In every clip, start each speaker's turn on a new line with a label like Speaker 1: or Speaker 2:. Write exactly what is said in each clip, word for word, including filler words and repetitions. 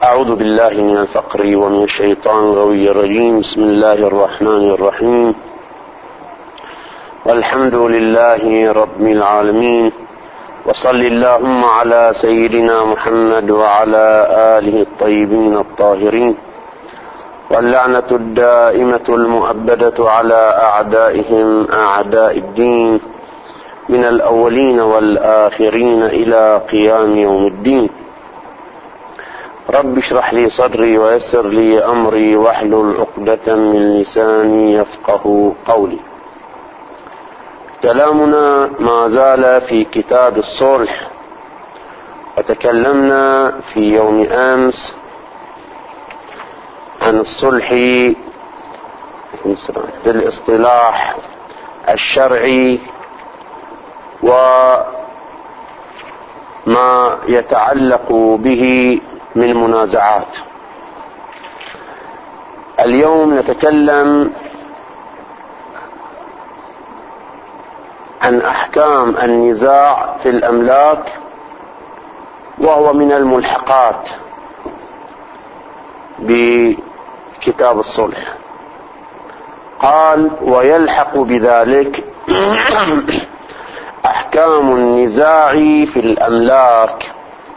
Speaker 1: أعوذ بالله من الفقر ومن الشيطان الغوي الرجيم. بسم الله الرحمن الرحيم. والحمد لله رب العالمين، وصل اللهم على سيدنا محمد وعلى آله الطيبين الطاهرين، واللعنة الدائمة المؤبدة على أعدائهم أعداء الدين من الأولين والآخرين إلى قيام يوم الدين. رب اشرح لي صدري ويسر لي أمري واحلل عقدة من لساني يفقه قولي. كلامنا ما زال في كتاب الصلح، وتكلمنا في يوم أمس عن الصلح في الاصطلاح الشرعي وما يتعلق به من منازعات. اليوم نتكلم عن أحكام النزاع في الأملاك، وهو من الملحقات بكتاب الصلح. قال: ويلحق بذلك أحكام النزاع في الأملاك،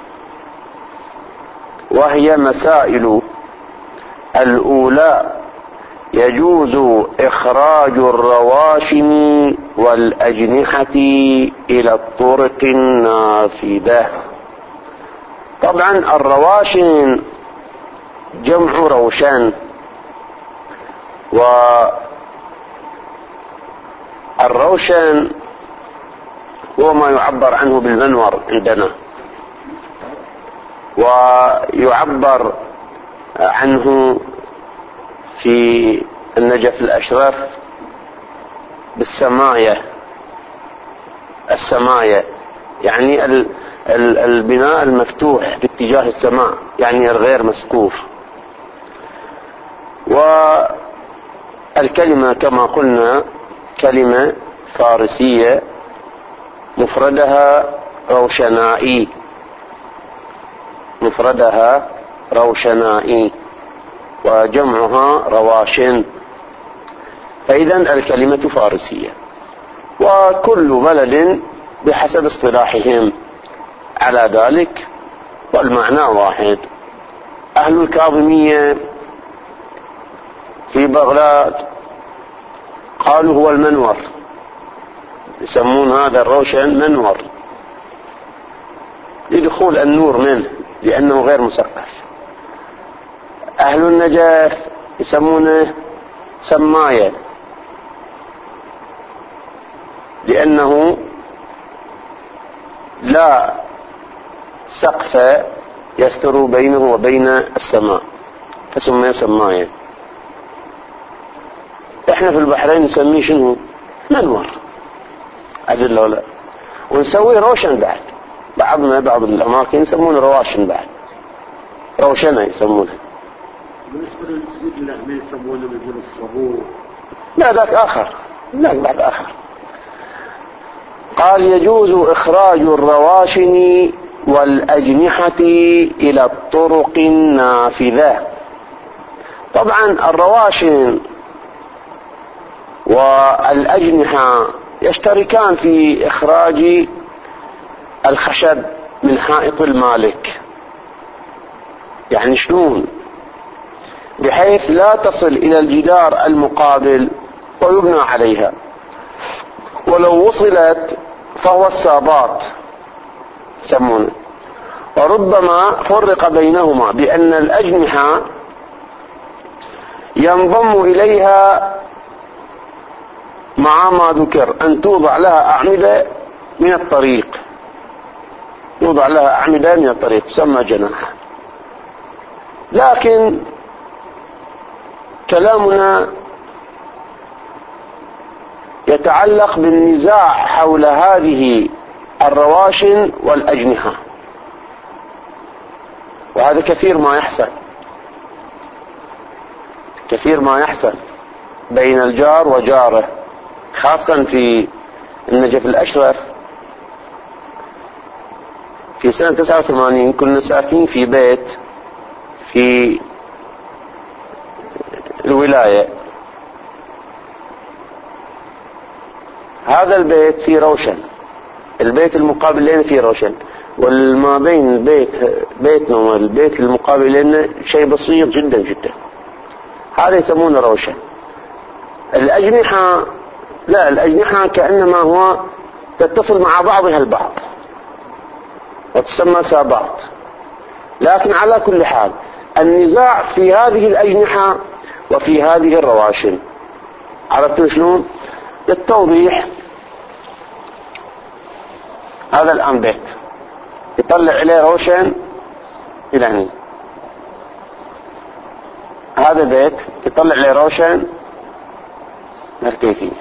Speaker 1: وهي مسائل. الأولى: يجوز إخراج الرواشن والأجنحة إلى الطرق النافذة. طبعا الرواشن جمع روشان، والروشن هو ما يعبر عنه بالمنور عندنا، ويعبر عنه في النجف الأشرف بالسماية. السماية يعني البناء المفتوح باتجاه السماء، يعني الغير مسقوف. والكلمة كما قلنا كلمة فارسية، مفردها روشنائي، مفردها روشنائي وجمعها رواشن. فإذا الكلمة فارسية، وكل بلد بحسب اصطلاحهم على ذلك، والمعنى واحد. أهل الكاظمية في بغداد قالوا هو المنور، يسمون هذا الروشن منور لدخول النور منه لأنه غير مسقف. أهل النجف يسمونه سماية لأنه لا سقف يستر بينه وبين السماء، فسمي سماية. احنا في البحرين نسميه شنو؟ منور. عدل ولا؟ ونسوي روشن بعد. بعضنا بعض الأماكن يسمونه رواشن بعد، روشنة يسمونها.
Speaker 2: بالنسبة للزيت اللحمة يسمونه مثل الصبور.
Speaker 1: لا ذاك آخر، ذاك بعد آخر. قال: يجوز إخراج الرواشن والأجنحة إلى الطرق النافذة. طبعا الرواشن والأجنحة يشتركان في إخراج الخشب من حائط المالك. يعني شلون؟ بحيث لا تصل إلى الجدار المقابل ويبنى عليها، ولو وصلت فهو السابات يسمونه. وربما فرق بينهما بأن الأجنحة ينضم إليها مع ما ذكر أن توضع لها أعمدة من الطريق، يوضع لها أعمدة من الطريق تسمى جناح. لكن كلامنا يتعلق بالنزاع حول هذه الرواشن والأجنحة، وهذا كثير ما يحصل، كثير ما يحصل بين الجار وجاره، خاصة في النجف الأشرف. في سنة تسعة وثمانين كنا ساكنين في بيت في الولاية، هذا البيت فيه روشن، البيت المقابل لنا فيه روشن، والما بين البيت بيتنا والبيت المقابل لنا شيء بسيط جدا جدا، هذا يسمونه روشن. الأجنحة لا، الأجنحة كأنما هو تتصل مع بعضها البعض وتسمى سابات. لكن على كل حال النزاع في هذه الأجنحة وفي هذه الرواشن. عرفتوا شلون؟ للتوضيح، هذا الآن بيت يطلع عليه روشن إلى هنا، هذا بيت يطلع عليه روشن هالكيفية.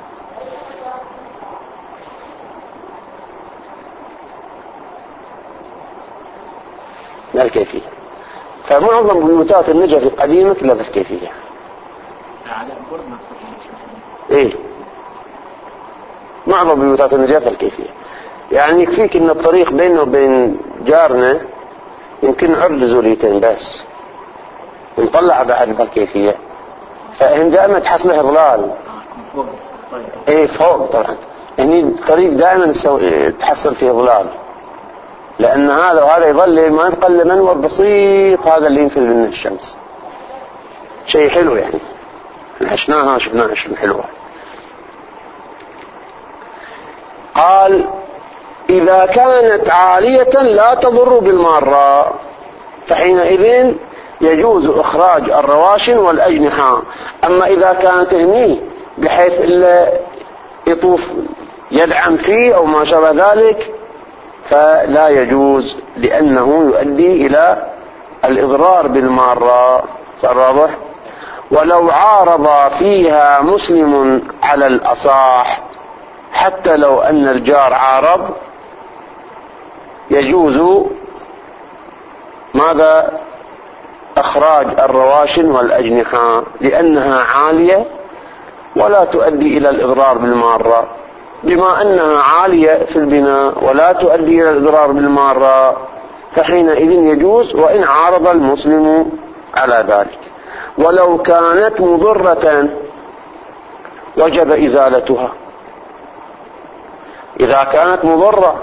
Speaker 1: هالكيفية. فمعظم بيوتات النجف القديمة كلها بهالكيفية. ايه، معظم بيوتات النجف الكيفية. يعني يكفيك ان الطريق بينه وبين جارنا يمكن عرض زوليتين بس، ونطلع بعد بهالكيفية، فهم دائما تحصل له ظلال. ايه فوق طبعا، يعني الطريق دائما تحصل فيه ظلال، لان هذا وهذا يظل ما يبقى الا منور بسيط، هذا اللي ينفذ منه الشمس. شيء حلو يعني، عشناها شفناها شنو حلوة. قال إذا كانت عالية لا تضر بالمارة فحينئذ يجوز إخراج الرواشن والأجنحة. أما إذا كانت هني بحيث إلا يطوف يدعم فيه أو ما شابه ذلك فلا يجوز، لأنه يؤدي إلى الإضرار بالمارة. صار واضح؟ ولو عارض فيها مسلم على الأصح، حتى لو أن الجار عارض يجوز ماذا؟ إخراج الرواشن والأجنحة، لأنها عالية ولا تؤدي إلى الإضرار بالمارة. بما أنها عالية في البناء ولا تؤدي إلى الإضرار بالمارة فحينئذ يجوز، وإن عارض المسلم على ذلك. ولو كانت مضرة وجب إزالتها. إذا كانت مضرة،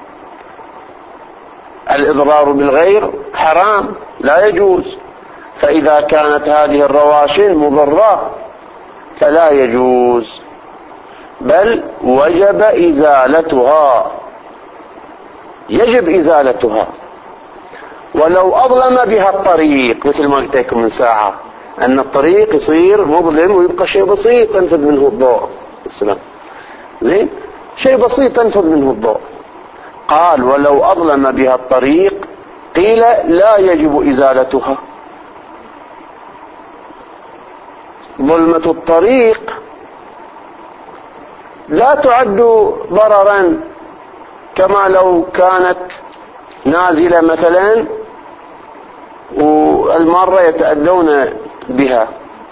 Speaker 1: الإضرار بالغير حرام لا يجوز، فإذا كانت هذه الرواشن مضرة فلا يجوز، بل وجب إزالتها، يجب إزالتها. ولو أظلم بها الطريق، مثل ما قلت لكم من ساعة أن الطريق يصير مظلم ويبقى شيء بسيط تنفذ منه الضوء. السلام زين، شيء بسيط تنفذ منه الضوء. قال ولو أظلم بها الطريق قيل لا يجب إزالتها. ظلمة الطريق لا تعد ضررا كما لو كانت نازلة مثلا والمارة يتأذون بها،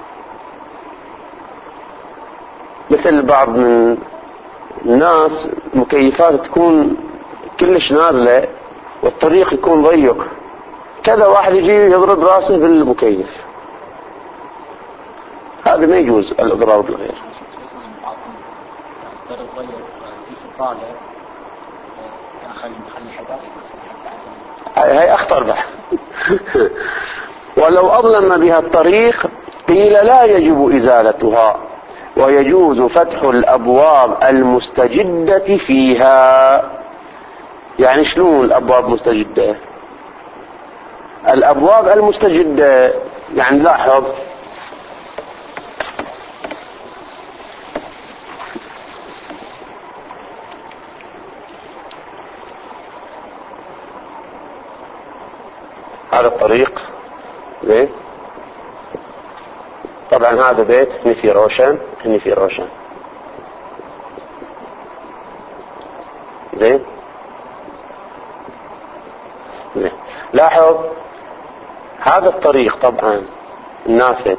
Speaker 1: مثل بعض من الناس مكيفات تكون كلش نازلة والطريق يكون ضيق، كذا واحد يجي يضرب راسه بالمكيف، هذا ما يجوز الإضرار بالغير. هاي أخطر بها. ولو أظلم بها الطريق قيل لا يجب إزالتها، ويجوز فتح الأبواب المستجدة فيها. يعني شلون الأبواب مستجدة؟ الأبواب المستجدة يعني لاحظ هذا الطريق زين، طبعا هذا بيت هني في روشن هني في روشن زين زين. لاحظ هذا الطريق طبعا النافذ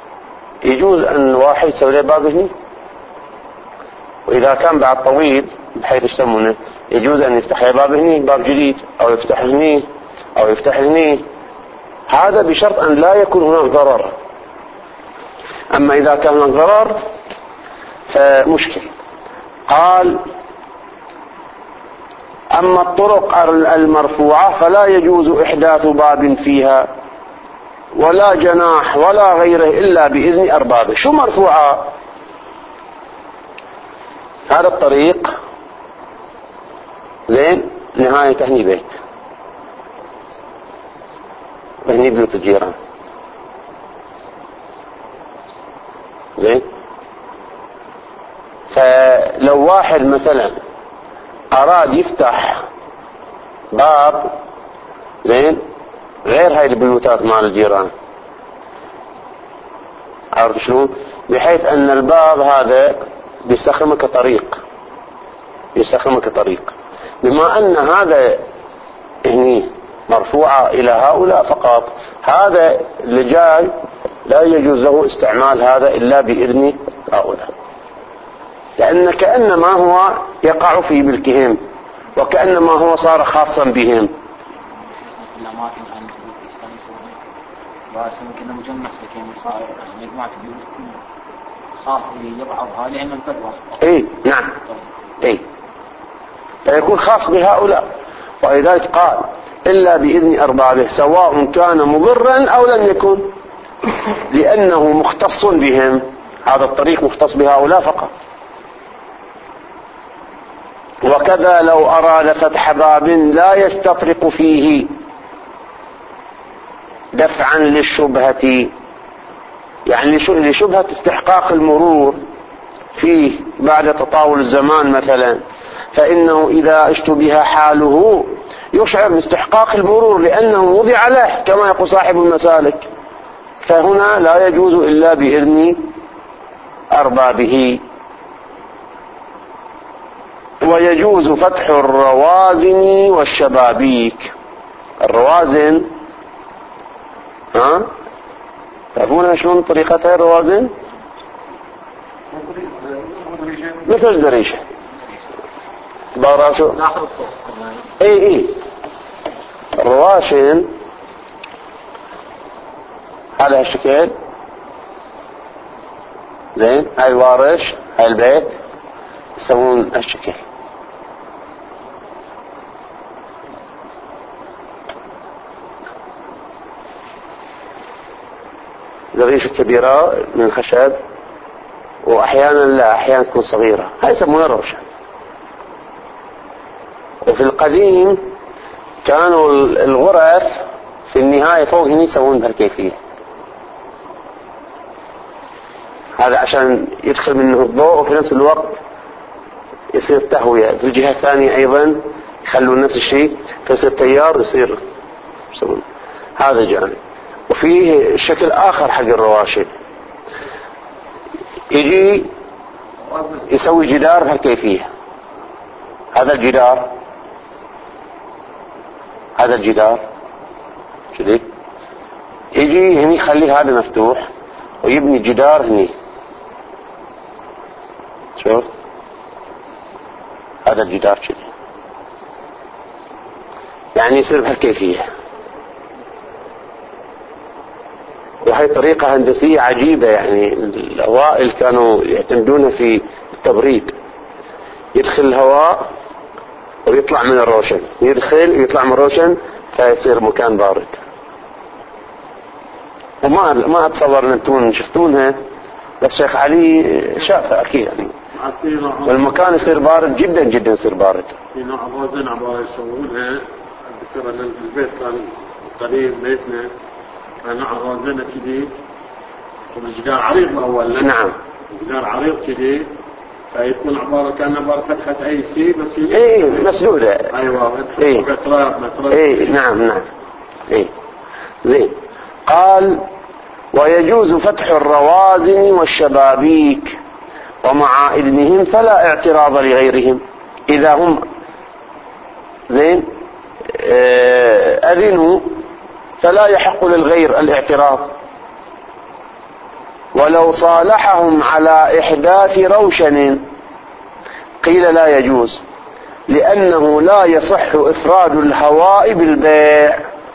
Speaker 1: يجوز ان واحد يسوي له باب هني، واذا كان بعد طويل بحيث يسمونه يجوز أن يفتح لي باب هني باب جديد أو يفتح هني أو يفتح هني، هذا بشرط أن لا يكون هناك ضرر. أما إذا كان هناك ضرر فمشكل. قال أما الطرق المرفوعة فلا يجوز إحداث باب فيها ولا جناح ولا غيره إلا بإذن أربابه. شو مرفوعة؟ هذا الطريق زين نهاية هني بيت وهني بيوت الجيران زين. فلو واحد مثلا أراد يفتح باب زين غير هاي البيوتات مال الجيران، عارف شلون؟ بحيث أن الباب هذا بيستخدمه كطريق بيستخدمه كطريق بما أن هذا هني مرفوعة إلى هؤلاء فقط، هذا اللي جاي لا يجوز له استعمال هذا إلا بإذن هؤلاء، لأن كأنما هو يقع في ملكهم وكأنما هو صار خاصا بهم.
Speaker 3: الأماكن عن الإسلام يسوون واسمه كنا مجمع سكين صار مجموعة بيوت خاص يبعضها لأن الفتوى.
Speaker 1: إيه نعم إيه فيكون خاص بهؤلاء، ولذلك قال إلا بإذن أربابه سواء كان مضرا أو لم يكن، لأنه مختص بهم، هذا الطريق مختص بهؤلاء فقط. وكذا لو أراد فتح باب لا يستطرق فيه دفعا للشبهة، يعني لشبهة استحقاق المرور فيه بعد تطاول الزمان مثلا، فإنه إذا اشتبه حاله يشعر باستحقاق المرور لأنه وضع له كما يقول صاحب المسالك، فهنا لا يجوز إلا بإذن أربابه. ويجوز فتح الروازن والشبابيك. الروازن ها تعرفونها شلون طريقتها؟ الروازن مثل الدريشة براشو اي اي الرواشن على هالشكل زين. هاي الوارش هاي البيت يسوون هالشكل، الريش الكبيرة من الخشب وأحيانا لا أحيانا تكون صغيرة، هاي يسمونها روشة. وفي القديم كانوا الغرف في النهاية فوق هنا يسوون بهالكيفية، هذا عشان يدخل منه الضوء وفي نفس الوقت يصير تهوية. في الجهة الثانية أيضا يخلون نفس الشيء فيصير تيار يصير يسوون هذا جانب. وفيه شكل آخر حق الرواشد، يجي يسوي جدار بهالكيفية، هذا الجدار هذا الجدار كذي، يجي هني يخلي هذا مفتوح ويبني جدار هني، شوف هذا الجدار كذي، يعني يصير بهالكيفية. وهي طريقة هندسية عجيبة، يعني الأوائل كانوا يعتمدونها في التبريد، يدخل الهواء ويطلع من الروشن، يدخل ويطلع من الروشن فيصير مكان بارد. وما ما أتصور أن أنتم شفتونها، بس شيخ علي شافها أكيد يعني، والمكان يصير بارد جدا جدا يصير بارد.
Speaker 2: في نوع روزن عبارة يسوونها، أذكر أن البيت كان قريب بيتنا كان نوع روزنة جديد والجدار عريض أولا.
Speaker 1: نعم
Speaker 2: الجدار عريض جديد فيكون عبارة كان عبارة فتحة أي سي بس
Speaker 1: ايه مسدودة.
Speaker 2: أيوة
Speaker 1: ايه ايه نعم نعم ايه زين. قال ويجوز فتح الروازن والشبابيك ومع إذنهم فلا اعتراض لغيرهم، إذا هم زين أذنوا فلا يحق للغير الاعتراض، ولو صالحهم على إحداث روشن قيل لا يجوز لأنه لا يصح إفراد الهواء بالبيع،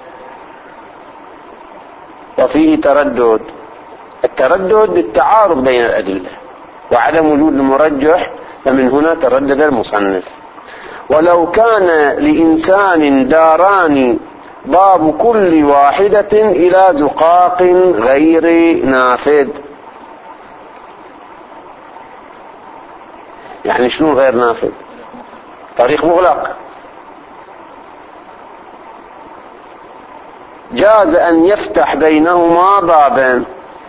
Speaker 1: وفيه تردد. التردد التعارض بين الأدلة وعدم وجود المرجح، فمن هنا تردد المصنف. ولو كان لإنسان داران باب كل واحدة إلى زقاق غير نافذ، يعني شنو غير نافذ؟ طريق مغلق، جاز أن يفتح بينهما بابا.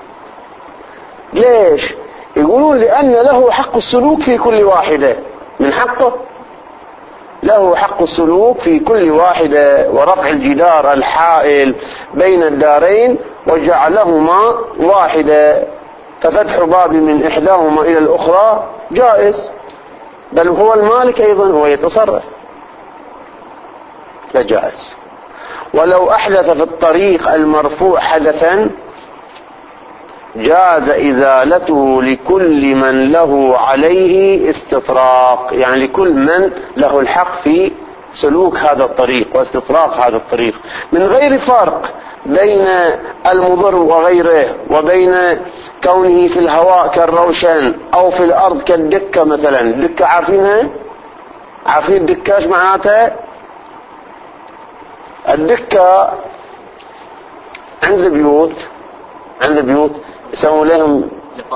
Speaker 1: ليش؟ يقولون لأن له حق السلوك في كل واحدة، من حقه له حق السلوك في كل واحدة، ورفع الجدار الحائل بين الدارين وجعلهما واحدة، ففتح باب من إحداهما إلى الأخرى جائز، بل هو المالك أيضا، هو يتصرف، فجائز. ولو أحدث في الطريق المرفوع حدثا جاز إزالته لكل من له عليه استطراق، يعني لكل من له الحق في سلوك هذا الطريق واستطراق هذا الطريق، من غير فرق بين المضر وغيره، وبين كونه في الهواء كالروشن أو في الأرض كالدكة مثلا. الدكة عارفينها؟ عارفين الدكة ايش معناتها؟ الدكة عند البيوت، عند البيوت يسوون لهم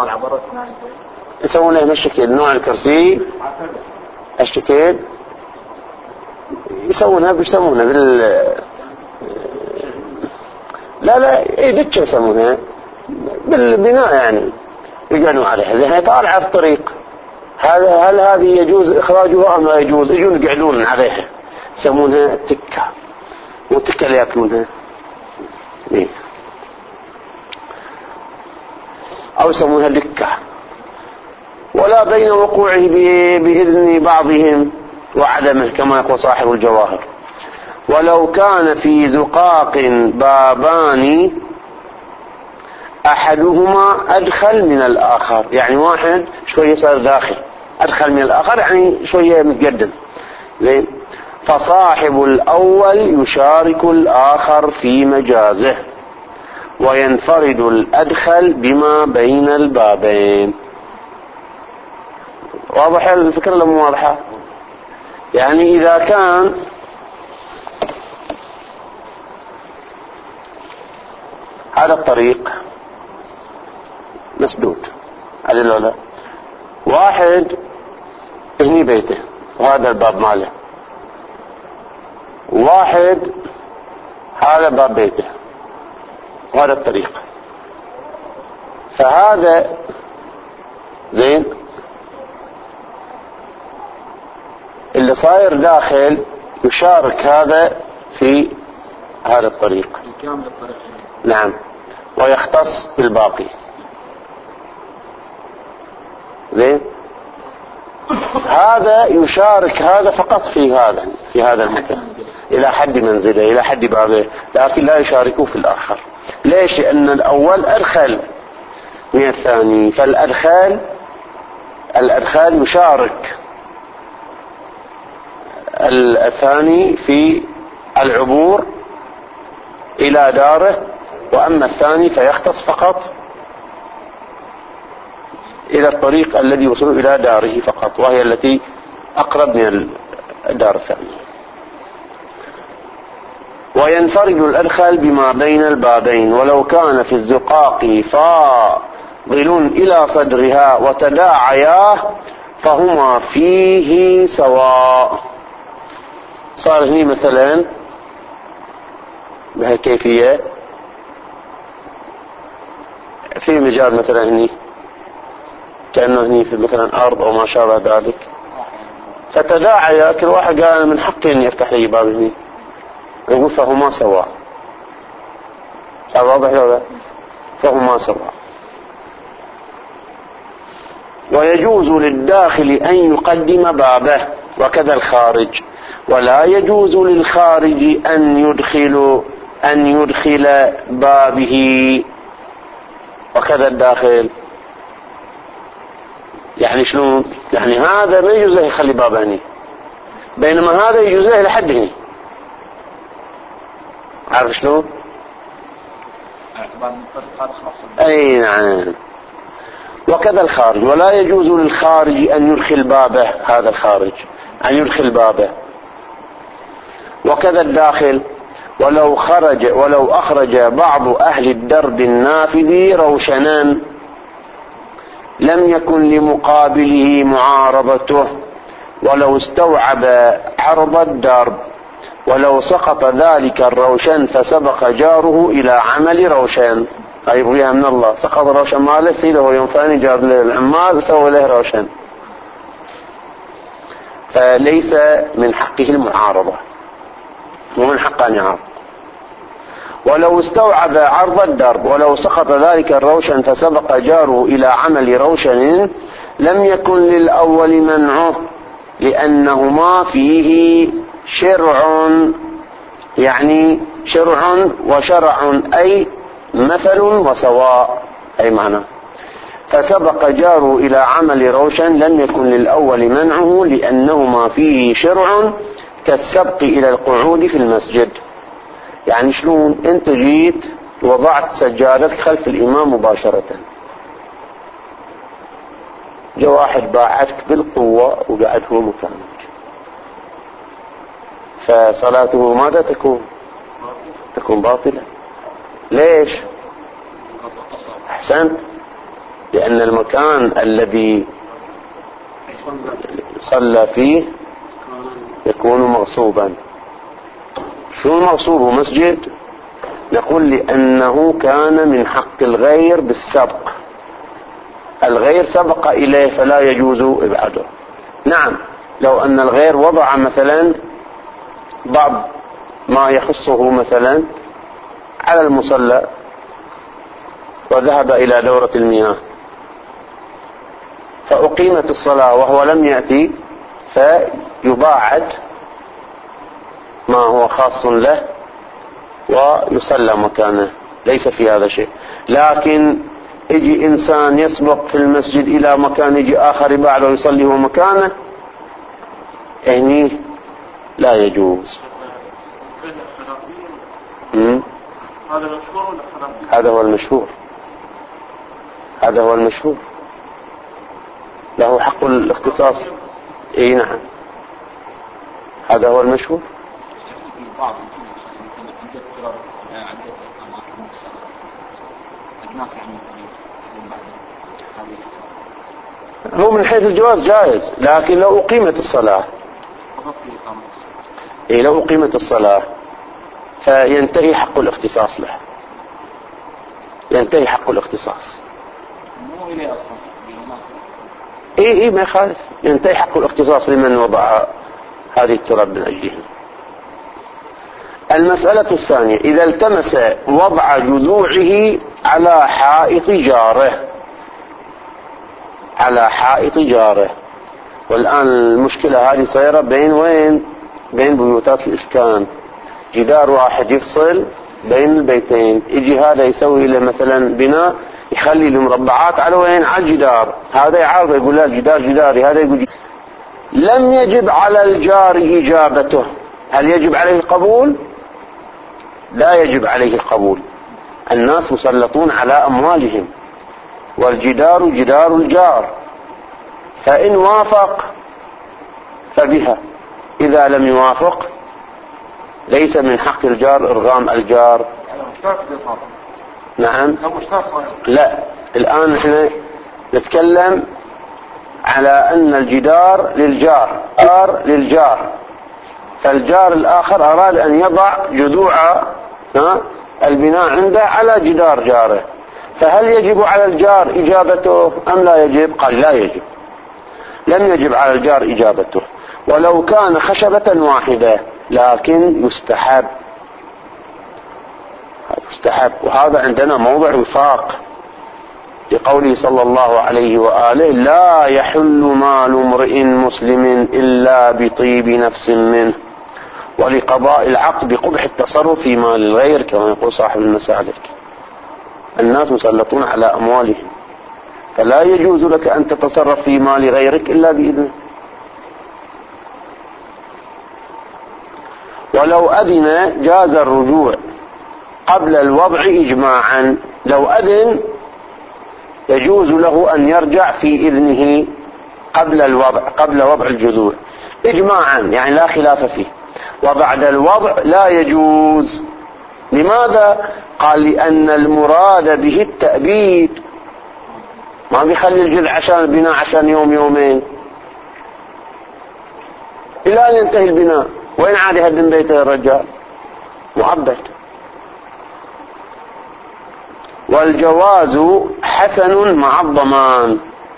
Speaker 1: يسوون لهم الشكل، نوع الكرسي الشكل يسوونها، بيسمونها بال لا لا ايه دكة يسمونها بالبناء، يعني يقعدون عليها زين، هي طالعة في الطريق. هذا هل هذه يجوز إخراجها أم لا يجوز؟ يجون يقعدون عليها، يسمونها التكة، والتكة اللي يأكلونها إيه؟ أو يسمونها دكة. ولا بين وقوعه بإذن بعضهم وعدمه، كما يقول صاحب الجواهر. ولو كان في زقاق بابان أحدهما أدخل من الآخر، يعني واحد شوية صار داخل، أدخل من الآخر يعني شوية متقدم زين، فصاحب الأول يشارك الآخر في مجازه، وينفرد الأدخل بما بين البابين. واضح الفكرة ولا مو واضحة؟ يعني إذا كان هذا الطريق مسدود على الأولى، واحد هني بيته وهذا الباب ماله، واحد هذا باب بيته وهذا الطريق، فهذا زين اللي صاير داخل يشارك هذا في هذا الطريق، نعم، ويختص بالباقي زين. هذا يشارك هذا فقط في هذا في هذا المكان إلى حد منزله، إلى حد بابه، لكن لا يشاركه في الآخر. ليش؟ لأن الأول أدخل من الثاني، فالأدخال الأدخال يشارك الثاني في العبور إلى داره، وأما الثاني فيختص فقط إلى الطريق الذي يوصل إلى داره فقط، وهي التي أقرب من الدار الثانية. وينفرد الأدخل بما بين البابين، ولو كان في الزقاق فاضل إلى صدرها وتداعيا فهما فيه سواء. صار هني مثلا بهالكيفية في مجال مثلا هني كأنه هني في مثلا أرض أو ما شابه ذلك، فتداعيا كل واحد قال من حقي أن يفتح لي باب هني، يقول فهما سواء. صار واضح هذا؟ فهما سواء. ويجوز للداخل أن يقدم بابه وكذا الخارج، ولا يجوز للخارج أن يدخل أن يدخل بابه وكذا الداخل. يعني شلون؟ يعني هذا ما يجوز له يخلي بابه هني، بينما هذا يجوز له لحد هني. عارف شلون؟ اي نعم. وكذا الخارج، ولا يجوز للخارج ان يدخل بابه، هذا الخارج ان يدخل بابه. وكذا الداخل، ولو خرج ولو اخرج بعض اهل الدرب النافذ روشنا لم يكن لمقابله معارضته، ولو استوعب عرض الدرب، ولو سقط ذلك الروشن فسبق جاره الى عمل روشن، اي بغيها من الله، سقط روشن ماله سيده يوم ثاني جاب له العمال وسوى له روشن، فليس من حقه المعارضة، ومن حقه ان يعارض. ولو استوعب عرض الدرب، ولو سقط ذلك الروشن فسبق جاره الى عمل روشن لم يكن للاول منعه، لانهما فيه شرع، يعني شرع وشرع اي مثل وسواء، اي معنى. فسبق جاره الى عمل روشن لم يكن للاول منعه، لانهما فيه شرع كالسبق الى القعود في المسجد. يعني شلون؟ انت جيت وضعت سجادتك خلف الامام مباشرة، جاء واحد باعتك بالقوة وقعد هو مكانك، فصلاته ماذا تكون؟ تكون باطلة. ليش؟ احسنت، لان المكان الذي صلى فيه يكون مغصوبا. شو المغصوب؟ مسجد؟ نقول لأنه كان من حق الغير بالسبق، الغير سبق إليه فلا يجوز إبعاده. نعم، لو أن الغير وضع مثلا بعض ما يخصه مثلا على المصلى وذهب إلى دورة المياه فأقيمت الصلاة وهو لم يأتي، فيباعد ما هو خاص له ويصلى مكانه، ليس في هذا شيء. لكن يجي إنسان يسبق في المسجد إلى مكان، يجي آخر بعده ويصلي هو مكانه، يعني لا يجوز. هذا هو المشهور، هذا هو المشهور، له حق الاختصاص. اي نعم، هذا هو المشهور.
Speaker 3: بعض عدة تراب عدة أماكن الصلاة الناس يعني
Speaker 1: هو من حيث الجواز جائز، لكن لو أقيمت الصلاة إيه لو أقيمت الصلاة فينتهي حق الاختصاص له، ينتهي حق الاختصاص.
Speaker 3: مو إليه أصلا
Speaker 1: إيه إيه ما يخالف، ينتهي حق الاختصاص لمن وضع هذه التراب من أجله. المسألة الثانية، إذا التمس وضع جذوعه على حائط جاره، على حائط جاره. والآن المشكلة هذه صايرة بين وين؟ بين بيوتات الإسكان، جدار واحد يفصل بين البيتين، يجي هذا يسوي له مثلا بناء يخلي المربعات على وين؟ على الجدار، هذا يعارض يقول لا جدار جداري، هذا يقول جدار. لم يجب على الجار إجابته. هل يجب عليه القبول؟ لا يجب عليه القبول. الناس مسلطون على أموالهم، والجدار جدار الجار، فإن وافق فبها، إذا لم يوافق ليس من حق الجار إرغام الجار. نعم. لا، الآن احنا نتكلم على أن الجدار للجار، جار للجار، فالجار الآخر أراد أن يضع جذوع البناء عنده على جدار جاره، فهل يجب على الجار إجابته أم لا يجب؟ قال لا يجب، لم يجب على الجار إجابته، ولو كان خشبة واحدة، لكن يستحب، يستحب. وهذا عندنا موضع وفاق لقوله صلى الله عليه وآله: لا يحل مال امرئ مسلم إلا بطيب نفس منه، ولقضاء العقد بقبح التصرف في مال الغير، كما يقول صاحب المسالك. الناس مسلطون على أموالهم، فلا يجوز لك أن تتصرف في مال غيرك إلا بإذنه. ولو أذن جاز الرجوع قبل الوضع إجماعا. لو أذن يجوز له أن يرجع في إذنه قبل الوضع، قبل وضع الجذوع إجماعا، يعني لا خلاف فيه. وبعد الوضع لا يجوز. لماذا؟ قال لأن المراد به التأبيد، ما بيخلي الجذع عشان البناء عشان يوم يومين إلى أن ينتهي البناء. وين عاد يهدم بيته الرجال؟ مؤبد. والجواز حسن مع الضمان.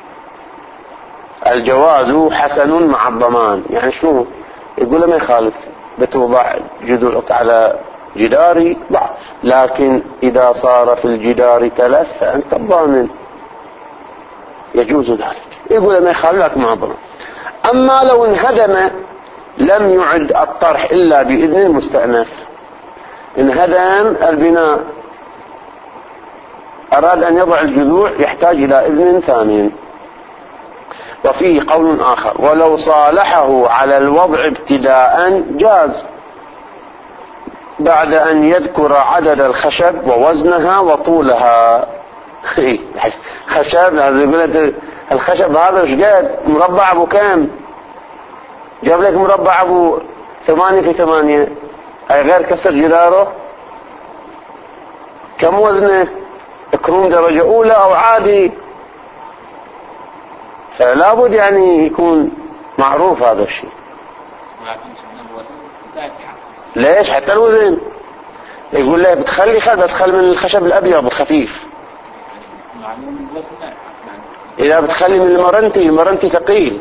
Speaker 1: الجواز حسن مع الضمان يعني شو؟ يقول ما يخالف بتوضع جذوعك على جداري ضع، لكن إذا صار في الجدار تلف فأنت الضامن، يجوز ذلك. يقول ما يخالف لك مع الضمان. أما لو انهدم لم يعد الطرح إلا بإذن المستأنف. انهدم البناء أراد أن يضع الجذوع يحتاج إلى إذن ثاني. وفيه قول آخر: ولو صالحه على الوضع ابتداء جاز بعد أن يذكر عدد الخشب ووزنها وطولها. خشب هذا يقول الخشب هذا ايش قد مربع ابو كم؟ جاب لك مربع ابو ثمانية في ثمانية، اي غير كسر جداره. كم وزنه؟ كروم درجة اولى او عادي؟ فلا بد يعني يكون معروف هذا الشيء. ليش؟ حتى الوزن يقول له بتخلي خل بس خل من الخشب الابيض الخفيف. اذا بتخلي من المرنتي، المرنتي ثقيل،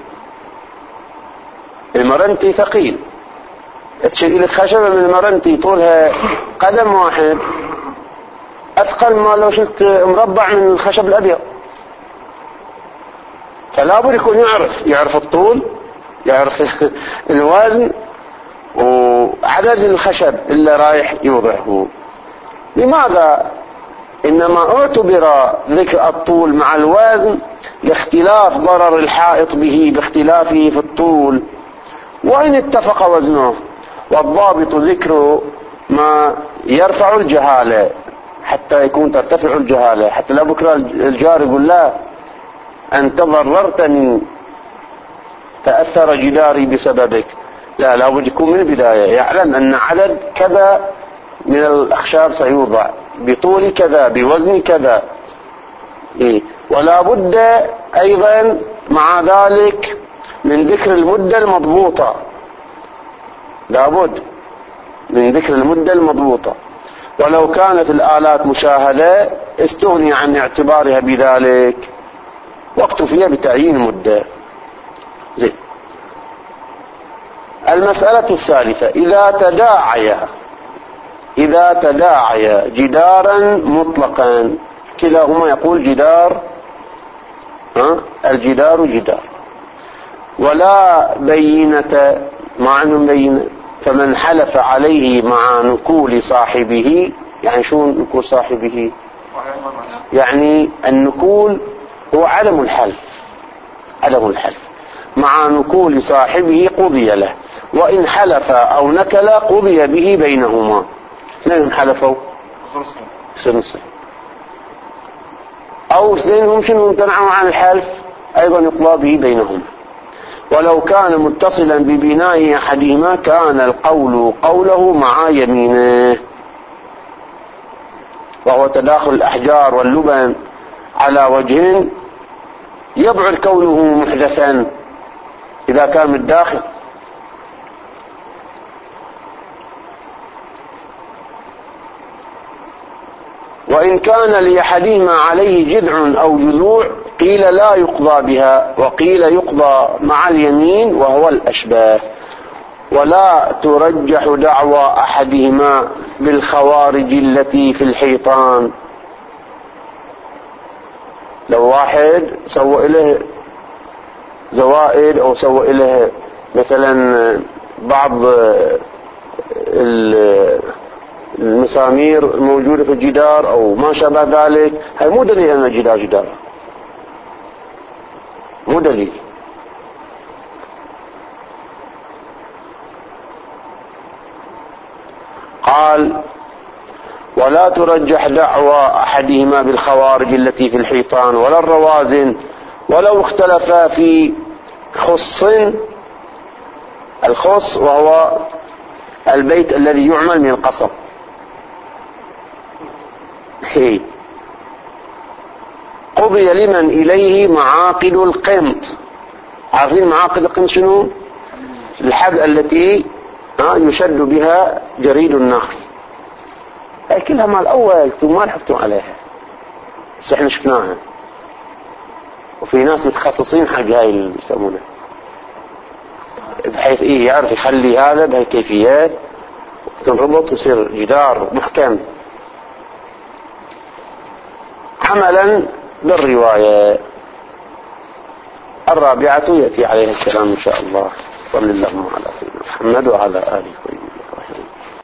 Speaker 1: المرنتي ثقيل. تشيل لك خشبة من المرنتي طولها قدم واحد اثقل ما لو شلت مربع من الخشب الابيض. فلا بد يكون يعرف يعرف الطول، يعرف الوزن وعدد الخشب اللي رايح يوضعه. لماذا؟ إنما اعتبر ذكر الطول مع الوزن لاختلاف ضرر الحائط به باختلافه في الطول، وإن اتفق وزنه. والضابط ذكر ما يرفع الجهالة حتى يكون ترتفع الجهالة، حتى لا بكرة الجار يقول لا أنت ضررتني تأثر جداري بسببك. لا، لابد يكون من البداية يعلم أن عدد كذا من الأخشاب سيوضع بطول كذا بوزن كذا. إيه؟ ولا بد أيضا مع ذلك من ذكر المدة المضبوطة، لا بد من ذكر المدة المضبوطة. ولو كانت الآلات مشاهدة استغني عن اعتبارها بذلك واكتفي بتعيين مدة. زين. المسألة الثالثة: إذا تداعي إذا تداعي جدارا مطلقا، كلاهما يقول جدار، ها؟ الجدار جدار، ولا بينة، ما عندهم بينة، فمن حلف عليه مع نكول صاحبه. يعني شو نكول صاحبه؟ يعني النكول هو عدم الحلف، عدم الحلف مع نكول صاحبه قضي له، وإن حلف أو نكل قضي به بينهما. اثنين حلفوا سنصر، أو اثنين هم شنو امتنعوا عن الحلف أيضا يقضى به بينهما. ولو كان متصلا ببناء أحدهما كان القول قوله مع يمينه، وهو تداخل الأحجار واللبن على وجه يبعد كونه محدثا إذا كان من الداخل. وإن كان لأحدهما عليه جذع أو جذوع قيل لا يقضى بها، وقيل يقضى مع اليمين وهو الأشباه. ولا ترجح دعوى أحدهما بالخوارج التي في الحيطان. لو واحد سوى له زوائد أو سوى له مثلا بعض المسامير الموجودة في الجدار أو ما شابه ذلك، هاي مو دليل أن الجدار جدار. دليل. قال ولا ترجح دعوى أحدهما بالخوارج التي في الحيطان ولا الروازن ولو اختلفا في خص. الخص وهو البيت الذي يعمل من القصب. هي قضي لمن إليه معاقد القنط. عارفين معاقد القنط شنو؟ الحبل التي يشد بها جريد النخل. هاي كلها مال أول ثم ما لحقتم عليها، بس احنا شفناها، وفي ناس متخصصين حق هاي اللي يسمونه، بحيث ايه يعرف يخلي هذا بهاي الكيفيات وتنربط ويصير جدار محكم عملا بالرواية. الرابعة يأتي عليه السلام إن شاء الله. صلى الله على سيدنا محمد وعلى آله وسلم.